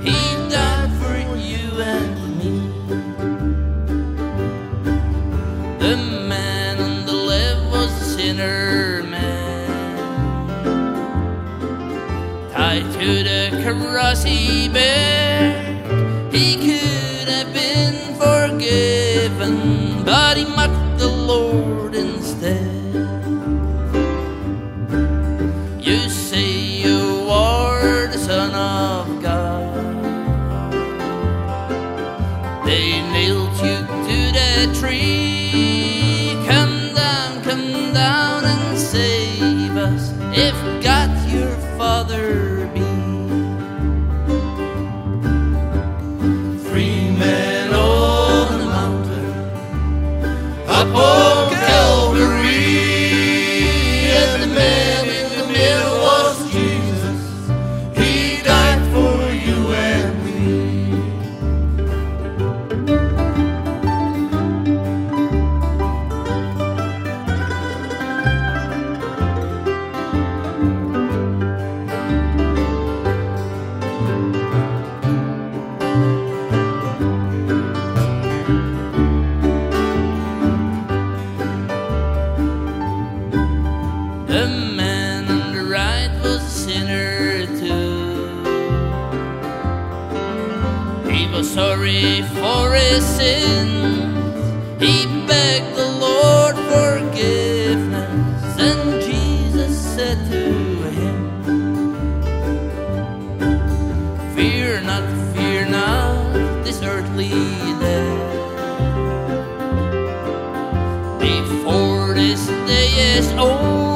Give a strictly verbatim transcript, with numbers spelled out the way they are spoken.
He died for you and me. The man on the left was a sinner man, tied to the cross he bare. He could have been forgiven, but he mocked the Lord instead. You say you are the Son of God. They nailed you to that tree. Come down, come down and save us, if God your Father be. Three men on the mountain, up on Calvary, and the man in the middle was Jesus. He died for you and me. The man on the right was a sinner too. He was sorry for his sins. He begged the Lord forgiveness, and Jesus said to him, fear not, fear not this earthly death. Before this day is over,